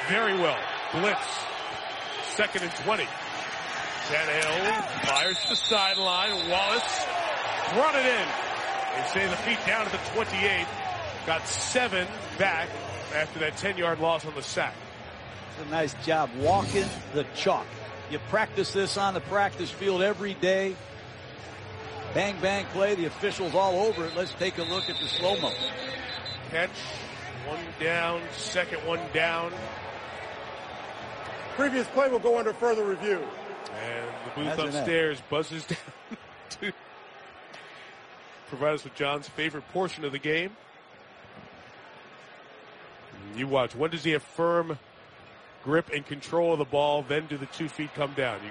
very well. Blitz. 2nd and 20. Tannehill fires to the sideline. Wallace brought it in. They say the feet down to the 28. Got 7 back after that 10-yard loss on the sack. It's a nice job walking the chalk. You practice this on the practice field every day. Bang, bang play. The officials all over it. Let's take a look at the slow-mo. Catch. 1 down. 2nd one down. Previous play will go under further review. And the booth upstairs buzzes down to provide us with John's favorite portion of the game. You watch. When does he have firm grip and control of the ball? Then do the 2 feet come down?